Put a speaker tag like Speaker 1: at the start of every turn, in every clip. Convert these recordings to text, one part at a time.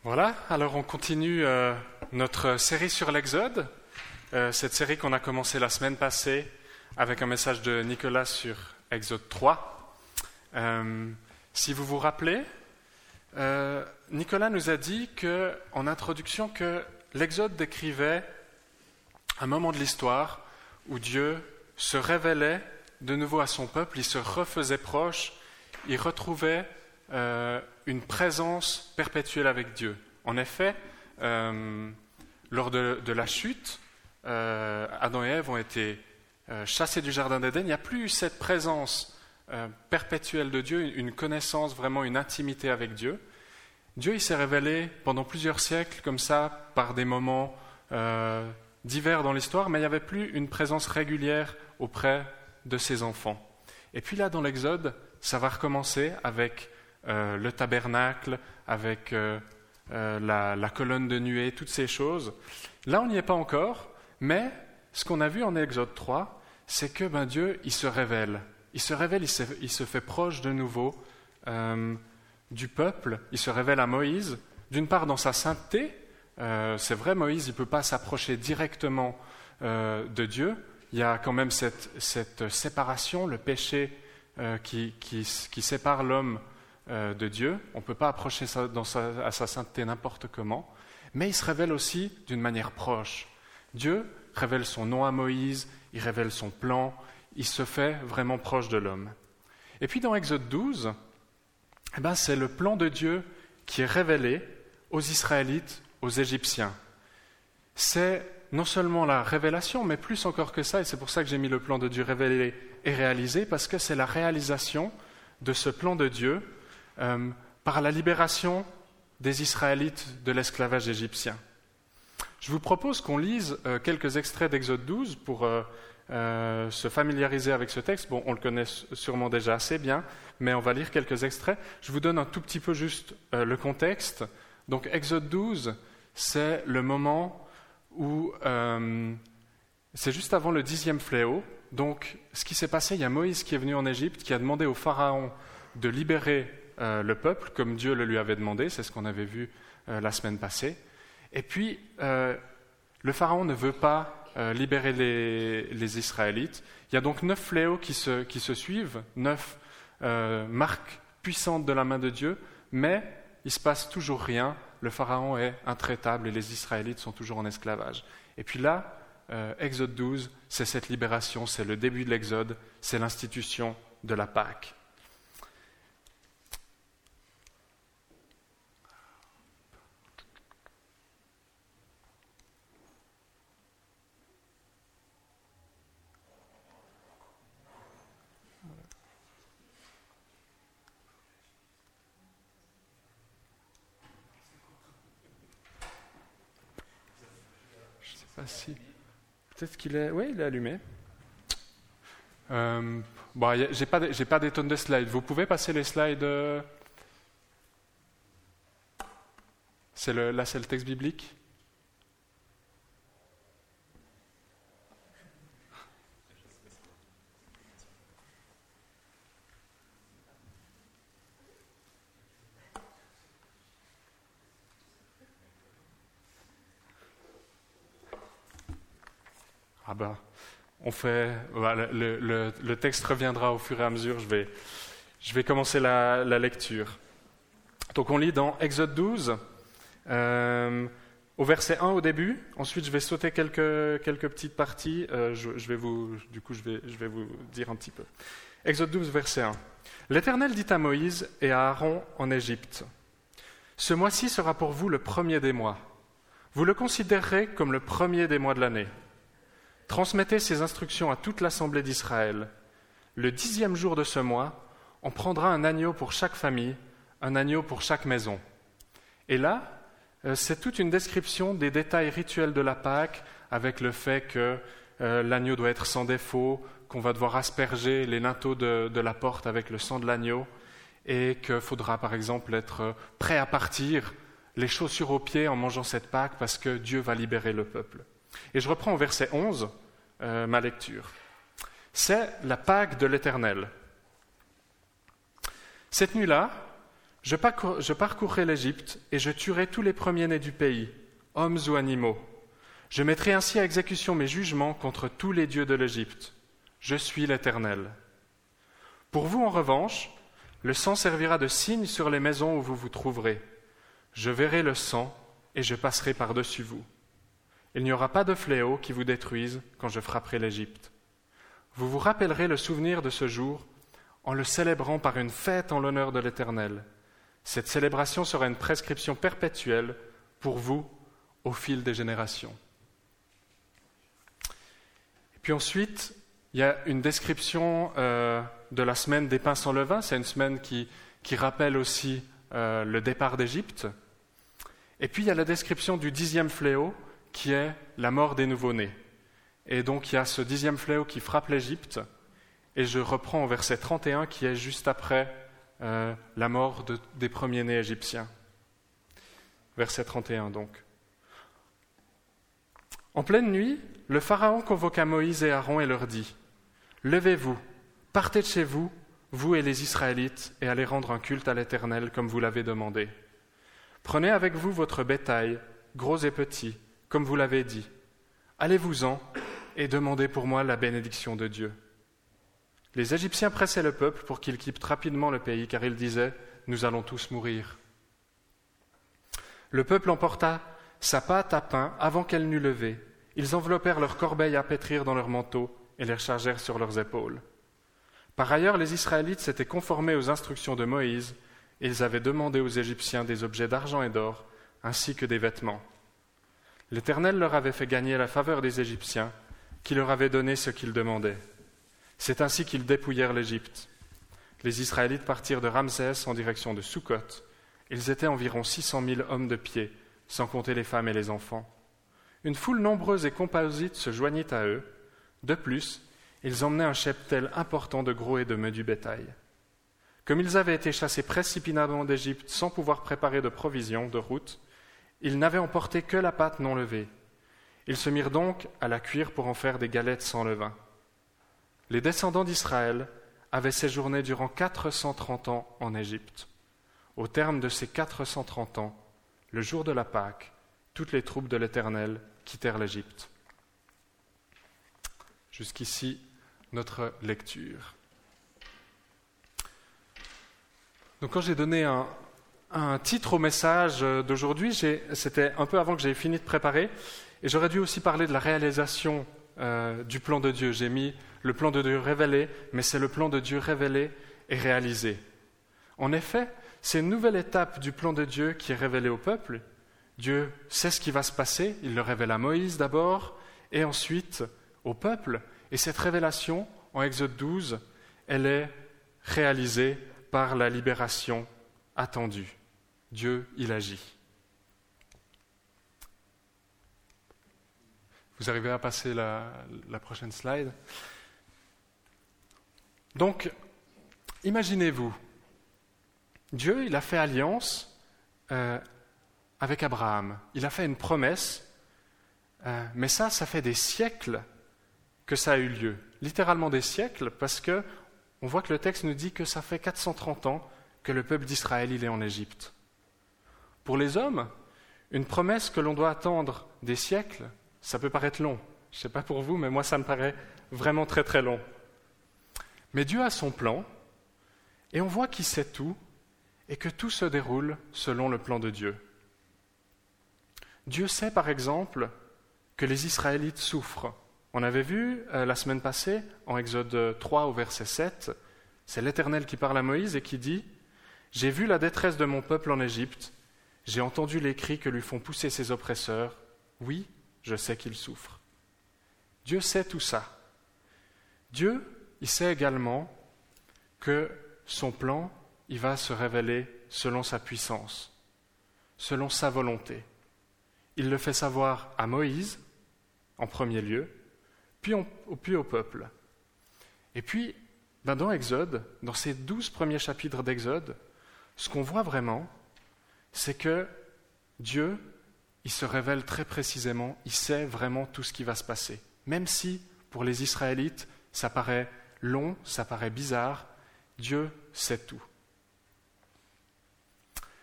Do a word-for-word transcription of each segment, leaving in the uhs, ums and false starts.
Speaker 1: Voilà, alors on continue euh, notre série sur l'Exode, euh, cette série qu'on a commencée la semaine passée avec un message de Nicolas sur Exode trois. Euh, si vous vous rappelez, euh, Nicolas nous a dit que, en introduction que l'Exode décrivait un moment de l'histoire où Dieu se révélait de nouveau à son peuple, il se refaisait proche, il retrouvait euh, une présence perpétuelle avec Dieu. En effet, euh, lors de, de la chute, euh, Adam et Ève ont été euh, chassés du jardin d'Éden. Il n'y a plus eu cette présence euh, perpétuelle de Dieu, une connaissance, vraiment une intimité avec Dieu. Dieu, il s'est révélé pendant plusieurs siècles comme ça, par des moments euh, divers dans l'histoire, mais il n'y avait plus une présence régulière auprès de ses enfants. Et puis là, dans l'Exode, ça va recommencer avec euh, le tabernacle, avec euh, euh, la, la colonne de nuée, toutes ces choses. Là, on n'y est pas encore, mais ce qu'on a vu en Exode trois, c'est que ben, Dieu, il se révèle. Il se révèle, il se, il se fait proche de nouveau euh, du peuple. Il se révèle à Moïse, d'une part dans sa sainteté. Euh, c'est vrai, Moïse, il ne peut pas s'approcher directement euh, de Dieu. Il y a quand même cette, cette séparation, le péché euh, qui, qui, qui sépare l'homme euh, de Dieu. On ne peut pas approcher ça dans sa, à sa sainteté n'importe comment. Mais il se révèle aussi d'une manière proche. Dieu révèle son nom à Moïse, il révèle son plan, il se fait vraiment proche de l'homme. Et puis dans Exode douze, eh ben, c'est le plan de Dieu qui est révélé aux Israélites, aux Égyptiens. C'est non seulement la révélation, mais plus encore que ça, et c'est pour ça que j'ai mis le plan de Dieu révélé et réalisé, parce que c'est la réalisation de ce plan de Dieu euh, par la libération des Israélites de l'esclavage égyptien. Je vous propose qu'on lise euh, quelques extraits d'Exode douze pour euh, euh, se familiariser avec ce texte. Bon, on le connaît sûrement déjà assez bien, mais on va lire quelques extraits. Je vous donne un tout petit peu juste euh, le contexte. Donc Exode douze, c'est le moment où euh, c'est juste avant le dixième fléau. Donc, ce qui s'est passé, il y a Moïse qui est venu en Égypte, qui a demandé au Pharaon de libérer euh, le peuple, comme Dieu le lui avait demandé, c'est ce qu'on avait vu euh, la semaine passée. Et puis, euh, le Pharaon ne veut pas euh, libérer les, les Israélites. Il y a donc neuf fléaux qui se, qui se suivent, neuf euh, marques puissantes de la main de Dieu, mais il ne se passe toujours rien. Le Pharaon est intraitable et les Israélites sont toujours en esclavage. Et puis là, euh, Exode douze, c'est cette libération, c'est le début de l'Exode, c'est l'institution de la Pâque. Si. Peut-être qu'il est... Oui, il est allumé. Euh, bon, y a... j'ai pas, de... j'ai pas des tonnes de slides. Vous pouvez passer les slides euh... c'est le... Là, c'est le texte biblique. Ah ben, on fait, voilà, le, le, le texte reviendra au fur et à mesure, je vais, je vais commencer la, la lecture. Donc on lit dans Exode douze, euh, au verset un au début, ensuite je vais sauter quelques, quelques petites parties, euh, je, je vais vous, du coup je vais, je vais vous dire un petit peu. Exode douze, verset un. L'Éternel dit à Moïse et à Aaron en Égypte, « Ce mois-ci sera pour vous le premier des mois. Vous le considérerez comme le premier des mois de l'année. Transmettez ces instructions à toute l'assemblée d'Israël. Le dixième jour de ce mois, on prendra un agneau pour chaque famille, un agneau pour chaque maison. » Et là, c'est toute une description des détails rituels de la Pâque, avec le fait que euh, l'agneau doit être sans défaut, qu'on va devoir asperger les linteaux de, de la porte avec le sang de l'agneau, et qu'il faudra par exemple être prêt à partir, les chaussures aux pieds en mangeant cette Pâque, parce que Dieu va libérer le peuple. Et je reprends au verset onze euh, ma lecture. C'est la Pâque de l'Éternel. Cette nuit-là, Je, parcour, je parcourrai l'Égypte et je tuerai tous les premiers-nés du pays, hommes ou animaux. Je mettrai ainsi à exécution mes jugements contre tous les dieux de l'Égypte. Je suis l'Éternel. Pour vous, en revanche, le sang servira de signe sur les maisons où vous vous trouverez. Je verrai le sang et je passerai par-dessus vous. Il n'y aura pas de fléau qui vous détruise quand je frapperai l'Égypte. Vous vous rappellerez le souvenir de ce jour en le célébrant par une fête en l'honneur de l'Éternel. Cette célébration sera une prescription perpétuelle pour vous au fil des générations. Et puis ensuite, il y a une description euh, de la semaine des pains sans levain. C'est une semaine qui, qui rappelle aussi euh, le départ d'Égypte. Et puis il y a la description du dixième fléau, qui est la mort des nouveau-nés. Et donc il y a ce dixième fléau qui frappe l'Égypte, et je reprends au verset trente et un, qui est juste après euh, la mort de, des premiers-nés égyptiens. Verset trente et un donc. En pleine nuit, le Pharaon convoqua Moïse et Aaron et leur dit : « Levez-vous, partez de chez vous, vous et les Israélites, et allez rendre un culte à l'Éternel comme vous l'avez demandé. Prenez avec vous votre bétail, gros et petit, comme vous l'avez dit. Allez-vous-en et demandez pour moi la bénédiction de Dieu. » Les Égyptiens pressaient le peuple pour qu'il quitte rapidement le pays, car ils disaient : « Nous allons tous mourir. » Le peuple emporta sa pâte à pain avant qu'elle n'eût levé. Ils enveloppèrent leurs corbeilles à pétrir dans leurs manteaux et les chargèrent sur leurs épaules. Par ailleurs, les Israélites s'étaient conformés aux instructions de Moïse, et ils avaient demandé aux Égyptiens des objets d'argent et d'or, ainsi que des vêtements. L'Éternel leur avait fait gagner la faveur des Égyptiens, qui leur avaient donné ce qu'ils demandaient. C'est ainsi qu'ils dépouillèrent l'Égypte. Les Israélites partirent de Ramsès en direction de Sukkot. Ils étaient environ six cent mille hommes de pied, sans compter les femmes et les enfants. Une foule nombreuse et composite se joignit à eux. De plus, ils emmenaient un cheptel important de gros et de mets du bétail. Comme ils avaient été chassés précipitamment d'Égypte sans pouvoir préparer de provisions de route, ils n'avaient emporté que la pâte non levée. Ils se mirent donc à la cuire pour en faire des galettes sans levain. Les descendants d'Israël avaient séjourné durant quatre cent trente ans en Égypte. Au terme de ces quatre cent trente ans, le jour de la Pâque, toutes les troupes de l'Éternel quittèrent l'Égypte. Jusqu'ici, notre lecture. Donc quand j'ai donné un, un titre au message d'aujourd'hui, j'ai, c'était un peu avant que j'aie fini de préparer, et j'aurais dû aussi parler de la réalisation euh, du plan de Dieu. J'ai mis le plan de Dieu révélé, mais c'est le plan de Dieu révélé et réalisé. En effet, c'est une nouvelle étape du plan de Dieu qui est révélée au peuple. Dieu sait ce qui va se passer, il le révèle à Moïse d'abord, et ensuite au peuple. Et cette révélation, en Exode douze, elle est réalisée par la libération attendue. Dieu, il agit. Vous arrivez à passer la, la prochaine slide. Donc, imaginez-vous, Dieu, il a fait alliance euh, avec Abraham. Il a fait une promesse, euh, mais ça, ça fait des siècles que ça a eu lieu. Littéralement des siècles, parce que on voit que le texte nous dit que ça fait quatre cent trente ans que le peuple d'Israël il est en Égypte. Pour les hommes, une promesse que l'on doit attendre des siècles, ça peut paraître long. Je ne sais pas pour vous, mais moi ça me paraît vraiment très très long. Mais Dieu a son plan, et on voit qu'il sait tout, et que tout se déroule selon le plan de Dieu. Dieu sait par exemple que les Israélites souffrent. On avait vu euh, la semaine passée, en Exode trois au verset sept, c'est l'Éternel qui parle à Moïse et qui dit « J'ai vu la détresse de mon peuple en Égypte, j'ai entendu les cris que lui font pousser ses oppresseurs, oui, je sais qu'il souffre. » Dieu sait tout ça. Dieu, il sait également que son plan, il va se révéler selon sa puissance, selon sa volonté. Il le fait savoir à Moïse, en premier lieu, puis, on, puis au peuple. Et puis, ben dans Exode, dans ces douze premiers chapitres d'Exode, ce qu'on voit vraiment, c'est que Dieu, il se révèle très précisément, il sait vraiment tout ce qui va se passer. Même si, pour les Israélites, ça paraît long, ça paraît bizarre, Dieu sait tout.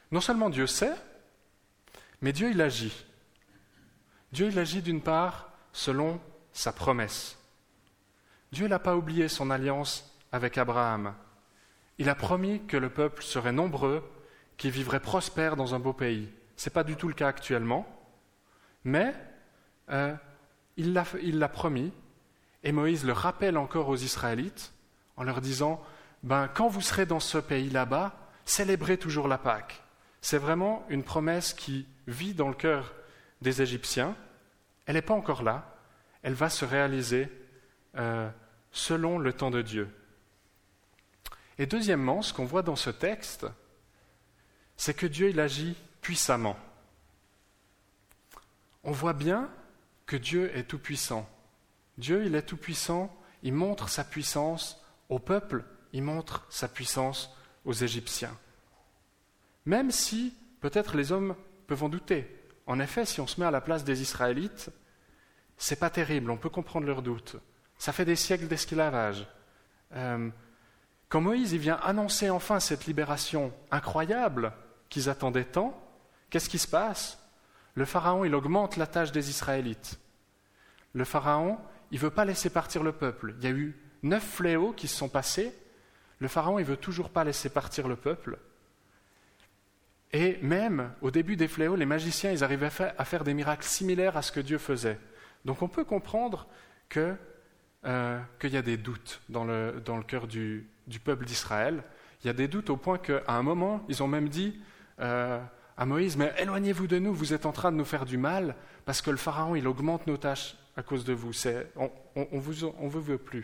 Speaker 1: Non seulement Dieu sait, mais Dieu il agit. Dieu il agit d'une part selon sa promesse. Dieu n'a pas oublié son alliance avec Abraham. Il a promis que le peuple serait nombreux, qu'il vivrait prospère dans un beau pays. Ce n'est pas du tout le cas actuellement, mais euh, il, l'a, il l'a promis, et Moïse le rappelle encore aux Israélites en leur disant ben, « Quand vous serez dans ce pays là-bas, célébrez toujours la Pâque. » C'est vraiment une promesse qui vit dans le cœur des Égyptiens. Elle n'est pas encore là, elle va se réaliser euh, selon le temps de Dieu. Et deuxièmement, ce qu'on voit dans ce texte, c'est que Dieu il agit puissamment. On voit bien que Dieu est tout-puissant. Dieu, il est tout-puissant, il montre sa puissance au peuple, il montre sa puissance aux Égyptiens. Même si, peut-être les hommes peuvent en douter. En effet, si on se met à la place des Israélites, c'est pas terrible, on peut comprendre leurs doutes. Ça fait des siècles d'esclavage. Euh, quand Moïse il vient annoncer enfin cette libération incroyable qu'ils attendaient tant, qu'est-ce qui se passe ? Le Pharaon, il augmente la tâche des Israélites. Le Pharaon, il ne veut pas laisser partir le peuple. Il y a eu neuf fléaux qui se sont passés. Le Pharaon, il ne veut toujours pas laisser partir le peuple. Et même, au début des fléaux, les magiciens, ils arrivaient à faire des miracles similaires à ce que Dieu faisait. Donc on peut comprendre que, euh, qu'il y a des doutes dans le, dans le cœur du, du peuple d'Israël. Il y a des doutes au point qu'à un moment, ils ont même dit euh, à Moïse, « Mais éloignez-vous de nous, vous êtes en train de nous faire du mal, parce que le Pharaon, il augmente nos tâches à cause de vous. C'est, on ne vous, on vous veut plus. »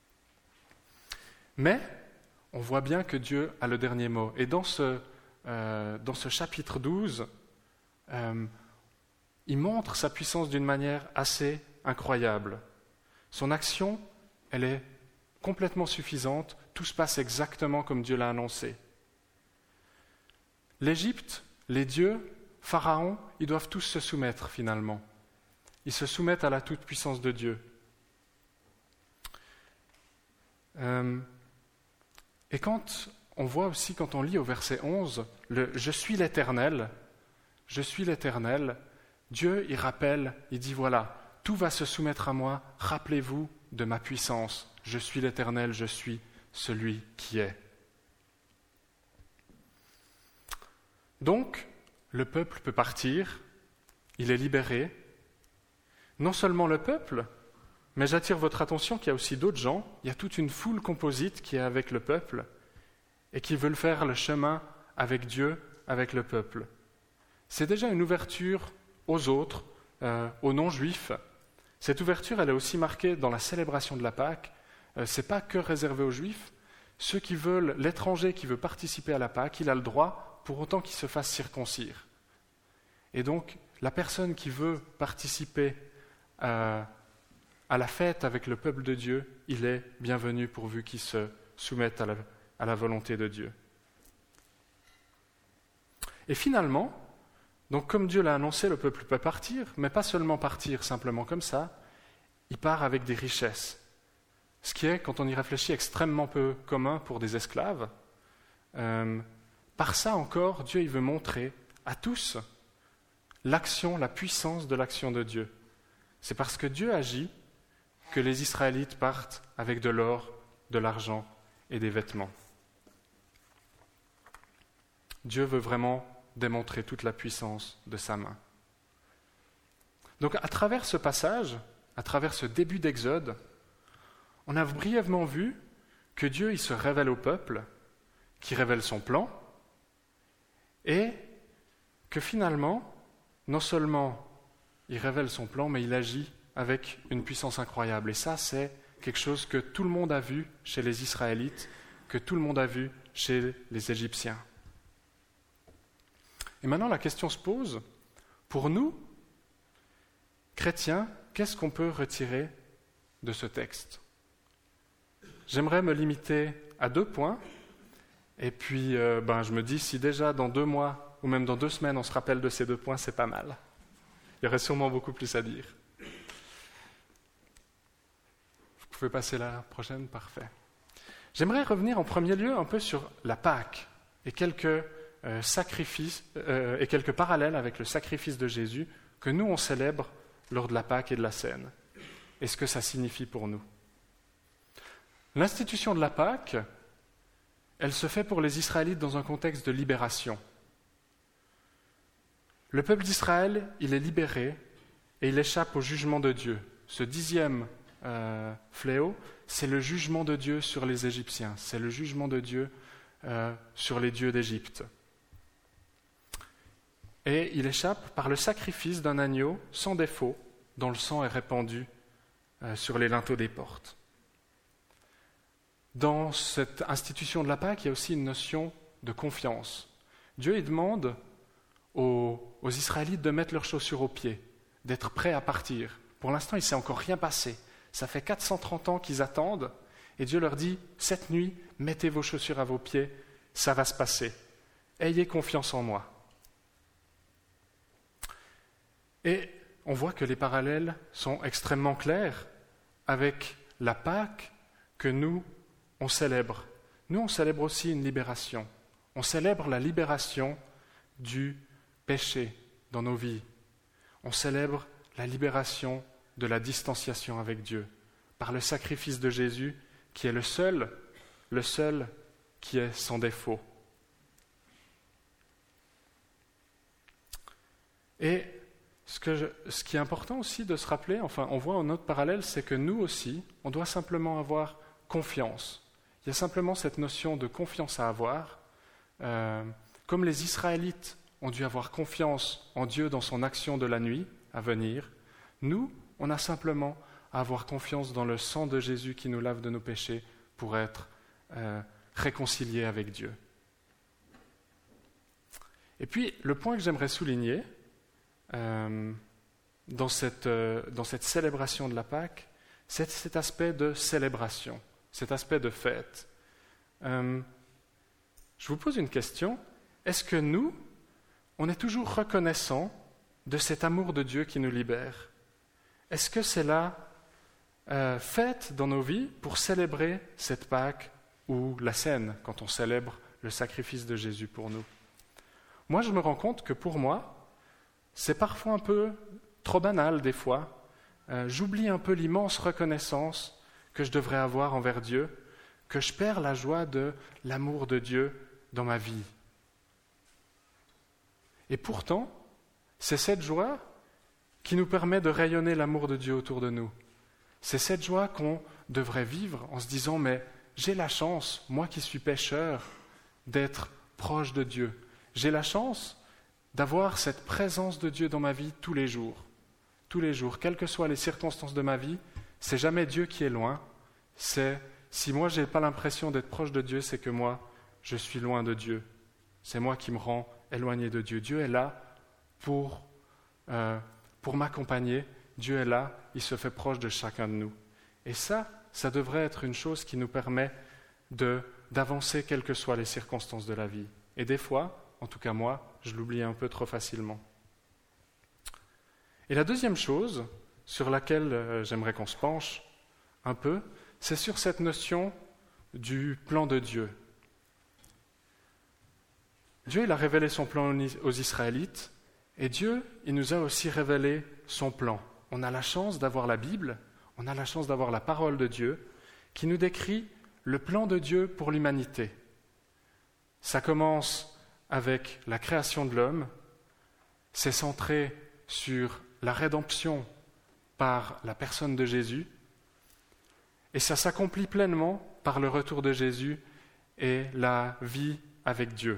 Speaker 1: Mais on voit bien que Dieu a le dernier mot. Et dans ce, euh, dans ce chapitre douze, euh, il montre sa puissance d'une manière assez incroyable. Son action, elle est complètement suffisante. Tout se passe exactement comme Dieu l'a annoncé. L'Égypte, les dieux, Pharaon, ils doivent tous se soumettre finalement. Ils se soumettent à la toute-puissance de Dieu. Euh, et quand on voit aussi, quand on lit au verset onze, le « Je suis l'Éternel », « Je suis l'Éternel », Dieu, il rappelle, il dit voilà, tout va se soumettre à moi, rappelez-vous de ma puissance, je suis l'Éternel, je suis celui qui est. Donc, le peuple peut partir, il est libéré. Non seulement le peuple, mais j'attire votre attention qu'il y a aussi d'autres gens, il y a toute une foule composite qui est avec le peuple et qui veulent faire le chemin avec Dieu, avec le peuple. C'est déjà une ouverture aux autres, euh, aux non-juifs. Cette ouverture, elle est aussi marquée dans la célébration de la Pâque. Euh, ce n'est pas que réservé aux juifs. Ceux qui veulent, l'étranger qui veut participer à la Pâque, il a le droit, pour autant qu'il se fasse circoncire. Et donc, la personne qui veut participer euh, à la fête avec le peuple de Dieu, il est bienvenu pourvu qu'il se soumette à la, à la volonté de Dieu. Et finalement, donc comme Dieu l'a annoncé, le peuple peut partir, mais pas seulement partir simplement comme ça, il part avec des richesses. Ce qui est, quand on y réfléchit, extrêmement peu commun pour des esclaves. Euh, par ça encore, Dieu il veut montrer à tous l'action, la puissance de l'action de Dieu. C'est parce que Dieu agit que les Israélites partent avec de l'or, de l'argent et des vêtements. Dieu veut vraiment démontrer toute la puissance de sa main. Donc à travers ce passage, à travers ce début d'Exode, on a brièvement vu que Dieu il se révèle au peuple, qui révèle son plan, et que finalement, non seulement il révèle son plan, mais il agit avec une puissance incroyable. Et ça, c'est quelque chose que tout le monde a vu chez les Israélites, que tout le monde a vu chez les Égyptiens. Et maintenant, la question se pose, pour nous, chrétiens, qu'est-ce qu'on peut retirer de ce texte ? J'aimerais me limiter à deux points, et puis euh, ben, je me dis, si déjà dans deux mois, ou même dans deux semaines, on se rappelle de ces deux points, c'est pas mal. Il y aurait sûrement beaucoup plus à dire. Vous pouvez passer la prochaine, parfait. J'aimerais revenir en premier lieu un peu sur la Pâque, et quelques euh, sacrifice euh, et quelques parallèles avec le sacrifice de Jésus que nous on célèbre lors de la Pâque et de la Cène, et ce que ça signifie pour nous. L'institution de la Pâque, elle se fait pour les Israélites dans un contexte de libération. Le peuple d'Israël, il est libéré et il échappe au jugement de Dieu. Ce dixième euh, fléau, c'est le jugement de Dieu sur les Égyptiens, c'est le jugement de Dieu euh, sur les dieux d'Égypte. Et il échappe par le sacrifice d'un agneau sans défaut, dont le sang est répandu euh, sur les linteaux des portes. Dans cette institution de la Pâque, il y a aussi une notion de confiance. Dieu il demande aux, aux Israélites de mettre leurs chaussures aux pieds, d'être prêts à partir. Pour l'instant, il ne s'est encore rien passé. Ça fait quatre cent trente ans qu'ils attendent, et Dieu leur dit, cette nuit, mettez vos chaussures à vos pieds, ça va se passer. Ayez confiance en moi. Et on voit que les parallèles sont extrêmement clairs avec la Pâque que nous, on célèbre. Nous, on célèbre aussi une libération. On célèbre la libération du péché dans nos vies. On célèbre la libération de la distanciation avec Dieu par le sacrifice de Jésus qui est le seul, le seul qui est sans défaut. Et ce, que je, ce qui est important aussi de se rappeler, enfin on voit un autre parallèle, c'est que nous aussi, on doit simplement avoir confiance. Il y a simplement cette notion de confiance à avoir. Euh, comme les Israélites ont dû avoir confiance en Dieu dans son action de la nuit à venir, nous, on a simplement à avoir confiance dans le sang de Jésus qui nous lave de nos péchés pour être euh, réconciliés avec Dieu. Et puis, le point que j'aimerais souligner euh, dans, cette, euh, dans cette célébration de la Pâque, c'est cet aspect de célébration, cet aspect de fête. Euh, je vous pose une question. Est-ce que nous, on est toujours reconnaissants de cet amour de Dieu qui nous libère? Est-ce que c'est la euh, fête dans nos vies pour célébrer cette Pâque ou la Cène, quand on célèbre le sacrifice de Jésus pour nous? Moi, je me rends compte que pour moi, c'est parfois un peu trop banal des fois. Euh, j'oublie un peu l'immense reconnaissance que je devrais avoir envers Dieu, que je perds la joie de l'amour de Dieu dans ma vie. Et pourtant, c'est cette joie qui nous permet de rayonner l'amour de Dieu autour de nous. C'est cette joie qu'on devrait vivre en se disant « mais j'ai la chance, moi qui suis pécheur, d'être proche de Dieu. J'ai la chance d'avoir cette présence de Dieu dans ma vie tous les jours. Tous les jours, quelles que soient les circonstances de ma vie, c'est jamais Dieu qui est loin. C'est si moi je n'ai pas l'impression d'être proche de Dieu, c'est que moi, je suis loin de Dieu. C'est moi qui me rends éloigné de Dieu. Dieu est là pour, euh, pour m'accompagner. Dieu est là, il se fait proche de chacun de nous. Et ça, ça devrait être une chose qui nous permet de, d'avancer quelles que soient les circonstances de la vie. Et des fois, en tout cas moi, je l'oublie un peu trop facilement. Et la deuxième chose sur laquelle euh, j'aimerais qu'on se penche un peu, c'est sur cette notion du plan de Dieu. Dieu, il a révélé son plan aux Israélites, et Dieu, il nous a aussi révélé son plan. On a la chance d'avoir la Bible, on a la chance d'avoir la parole de Dieu, qui nous décrit le plan de Dieu pour l'humanité. Ça commence avec la création de l'homme, c'est centré sur la rédemption par la personne de Jésus, et ça s'accomplit pleinement par le retour de Jésus et la vie avec Dieu.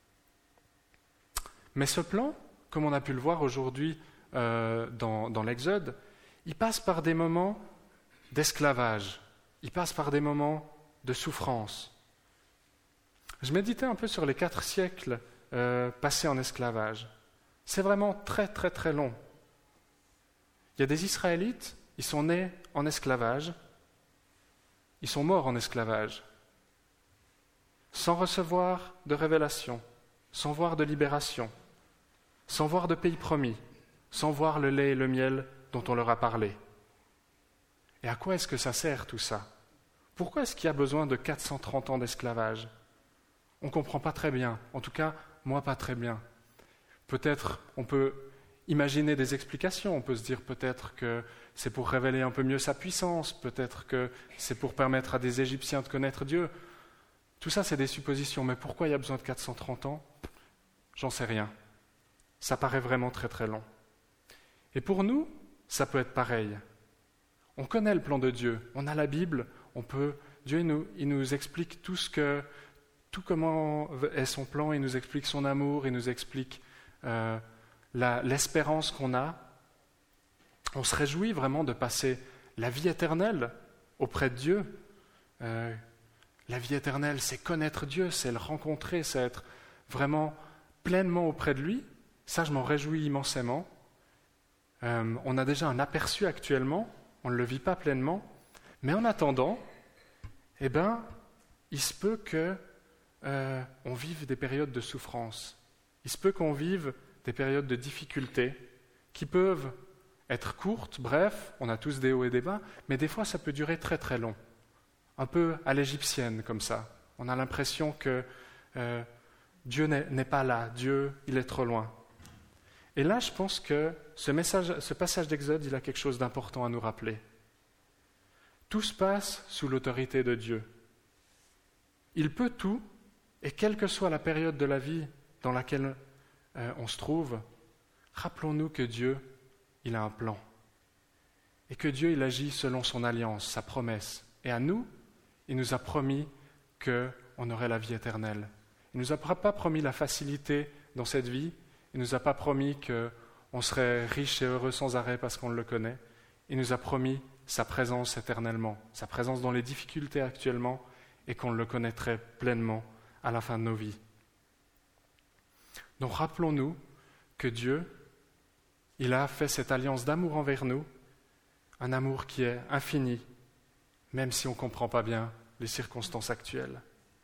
Speaker 1: Mais ce plan, comme on a pu le voir aujourd'hui euh, dans, dans l'Exode, il passe par des moments d'esclavage, il passe par des moments de souffrance. Je méditais un peu sur les quatre siècles euh, passés en esclavage. C'est vraiment très très très long. Il y a des Israélites, ils sont nés en esclavage, ils sont morts en esclavage, sans recevoir de révélation, sans voir de libération, sans voir de pays promis, sans voir le lait et le miel dont on leur a parlé. Et à quoi est-ce que ça sert tout ça? Pourquoi est-ce qu'il y a besoin de quatre cent trente ans d'esclavage? On ne comprend pas très bien. En tout cas, moi pas très bien. Peut-être on peut imaginer des explications, on peut se dire peut-être que c'est pour révéler un peu mieux sa puissance, peut-être que c'est pour permettre à des Égyptiens de connaître Dieu. Tout ça, c'est des suppositions, mais pourquoi il y a besoin de quatre cent trente ans ? J'en sais rien. Ça paraît vraiment très très long. Et pour nous, ça peut être pareil. On connaît le plan de Dieu, on a la Bible, on peut, Dieu il nous, il nous explique tout ce que, tout comment est son plan, il nous explique son amour, il nous explique euh, la, l'espérance qu'on a. On se réjouit vraiment de passer la vie éternelle auprès de Dieu. Euh, la vie éternelle, c'est connaître Dieu, c'est le rencontrer, c'est être vraiment pleinement auprès de lui. Ça, je m'en réjouis immensément. Euh, on a déjà un aperçu actuellement, on ne le vit pas pleinement, mais en attendant, eh ben, il se peut qu'on euh, vive des périodes de souffrance. Il se peut qu'on vive des périodes de difficulté qui peuvent être courtes, bref, on a tous des hauts et des bas, mais des fois ça peut durer très très long. Un peu à l'égyptienne comme ça. On a l'impression que euh, Dieu n'est, n'est pas là, Dieu, il est trop loin. Et là, je pense que ce, message, ce passage d'Exode, il a quelque chose d'important à nous rappeler. Tout se passe sous l'autorité de Dieu. Il peut tout, et quelle que soit la période de la vie dans laquelle euh, on se trouve, rappelons-nous que Dieu, il a un plan. Et que Dieu, il agit selon son alliance, sa promesse. Et à nous, il nous a promis qu'on aurait la vie éternelle. Il ne nous a pas promis la facilité dans cette vie. Il ne nous a pas promis qu'on serait riche et heureux sans arrêt parce qu'on le connaît. Il nous a promis sa présence éternellement, sa présence dans les difficultés actuellement et qu'on le connaîtrait pleinement à la fin de nos vies. Donc rappelons-nous que Dieu, il a fait cette alliance d'amour envers nous, un amour qui est infini, même si on ne comprend pas bien les circonstances actuelles.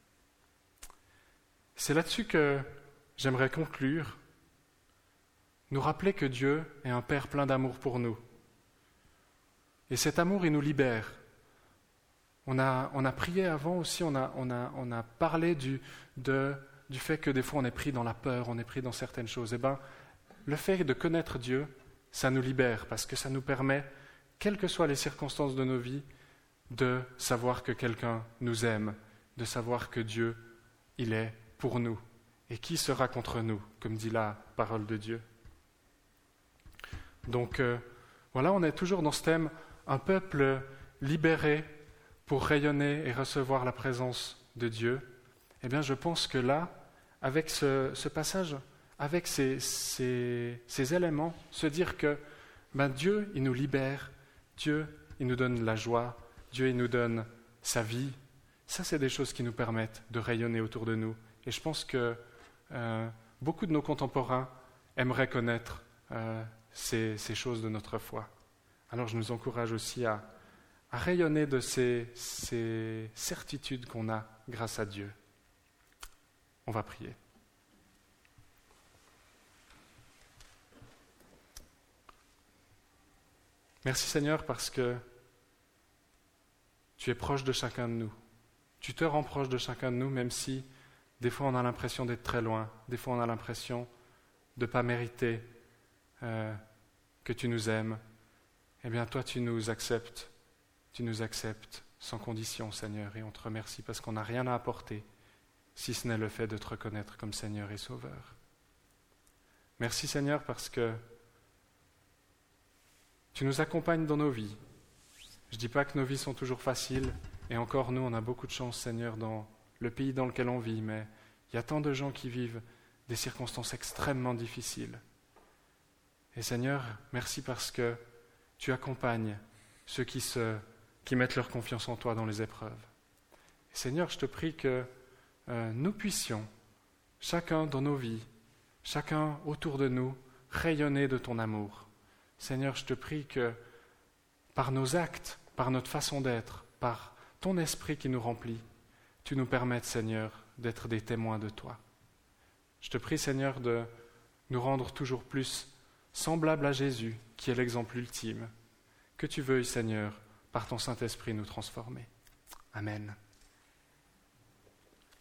Speaker 1: C'est là-dessus que j'aimerais conclure, nous rappeler que Dieu est un Père plein d'amour pour nous. Et cet amour, il nous libère. On a, on a prié avant aussi, on a, on a, on a parlé du, de, du fait que des fois on est pris dans la peur, on est pris dans certaines choses. Eh bien, le fait de connaître Dieu, ça nous libère parce que ça nous permet, quelles que soient les circonstances de nos vies, de savoir que quelqu'un nous aime, de savoir que Dieu, il est pour nous. Et qui sera contre nous, comme dit la parole de Dieu. Donc euh, voilà, on est toujours dans ce thème, un peuple libéré pour rayonner et recevoir la présence de Dieu. Eh bien, je pense que là, avec ce, ce passage, avec ces, ces, ces éléments, se dire que ben, Dieu, il nous libère, Dieu, il nous donne la joie, Dieu, il nous donne sa vie. Ça, c'est des choses qui nous permettent de rayonner autour de nous. Et je pense que euh, beaucoup de nos contemporains aimeraient connaître euh, ces, ces choses de notre foi. Alors, je nous encourage aussi à, à rayonner de ces, ces certitudes qu'on a grâce à Dieu. On va prier. Merci Seigneur parce que tu es proche de chacun de nous. Tu te rends proche de chacun de nous, même si des fois on a l'impression d'être très loin, des fois on a l'impression de ne pas mériter euh, que tu nous aimes. Eh bien toi tu nous acceptes, tu nous acceptes sans condition Seigneur, et on te remercie parce qu'on n'a rien à apporter, si ce n'est le fait de te reconnaître comme Seigneur et Sauveur. Merci Seigneur parce que tu nous accompagnes dans nos vies. Je ne dis pas que nos vies sont toujours faciles, et encore nous, on a beaucoup de chance, Seigneur, dans le pays dans lequel on vit, mais il y a tant de gens qui vivent des circonstances extrêmement difficiles. Et Seigneur, merci parce que tu accompagnes ceux qui, se, qui mettent leur confiance en toi dans les épreuves. Et Seigneur, je te prie que euh, nous puissions, chacun dans nos vies, chacun autour de nous, rayonner de ton amour. Seigneur, je te prie que par nos actes, par notre façon d'être, par ton esprit qui nous remplit, tu nous permettes, Seigneur, d'être des témoins de toi. Je te prie, Seigneur, de nous rendre toujours plus semblables à Jésus, qui est l'exemple ultime. Que tu veuilles, Seigneur, par ton Saint-Esprit nous transformer. Amen.